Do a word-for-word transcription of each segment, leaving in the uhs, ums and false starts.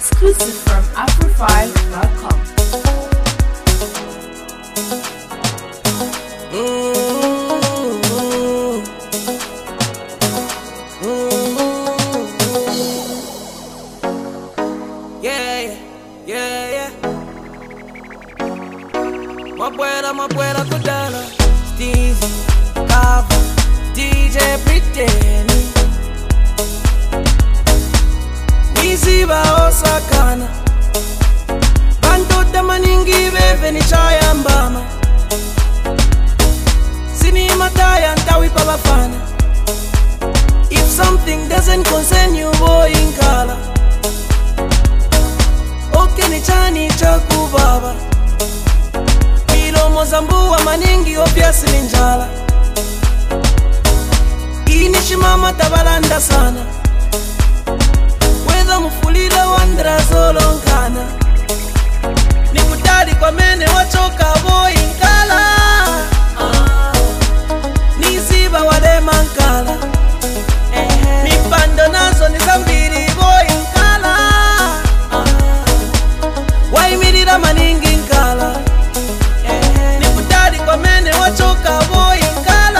Exclusive from Afrofy dot com. Mapuera, mapuera kudala Steezy, Kava, D J Britney Niziba osakana Bantu maningi beve ni chaya mbama Sini mataya ntawi pa bafana. If something doesn't concern you, boy inkala Oke ni chani chaku baba Mozambua maningi obvious ninjala Inishimama tabalanda sana Weza mufulila wandra zolonkana Nikutari kwa mene wachoka boy nkala Niziba wale mankala Mipando nazo nizambiri boy nkala Waimirira maningi nkala kwa mene wachoka boy nkala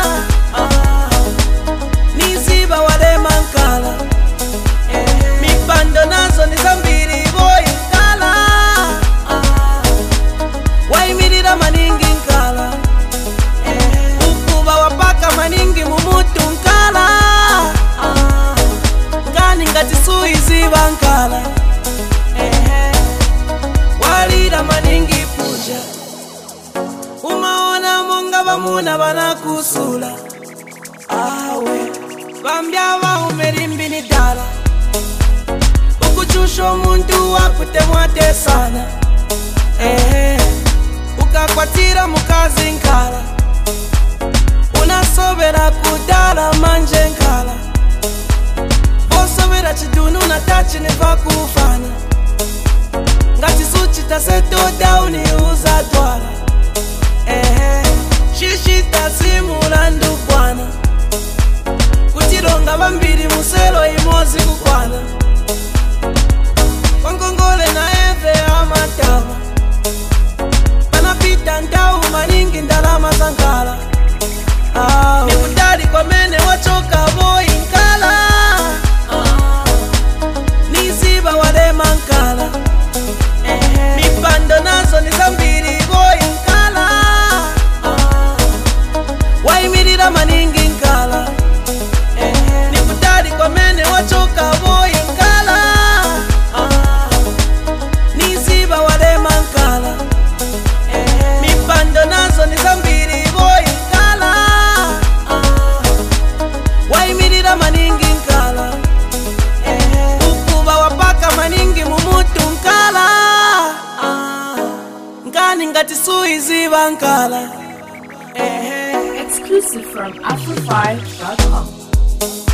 Niziba wale mankala Mipando nazo nizambiri boy nkala Waimirira maningi nkala Ukuba wapaka maningi mumutu nkala Ngani ngati suiziba nkala Walira maningi puja Umaona monga bamuna banakusula Awe Bambya wa umerimbi ni dala Ukuchusho muntu wakute mwate sana Eh Ukakwatira mukazi nkala Unasobera kudala manje nkala Osobera chidunu na tachi niva kufana Ngati suchi taseto dauni uza dwala Eh, shishita simula ndukwana Kutironga bambiri muselo imozi kukwana Wankongole na eve amatava Panapita ndau maningi ndalama zankala Nikutari kwa mene wachoka boy nkala Niziba wale mankala Mipando nazo nizambiri boy nkala Waimirira maningi nkala Nikutari kwa mene wachoka boy nkala Niziba wale mankala Mipando nazo nizambiri boy nkala Waimirira maningi nkala Ukuba wapaka maningi mumutu nkala Ngani ngati suiziba nkala Exclusive from Afrofy dot com.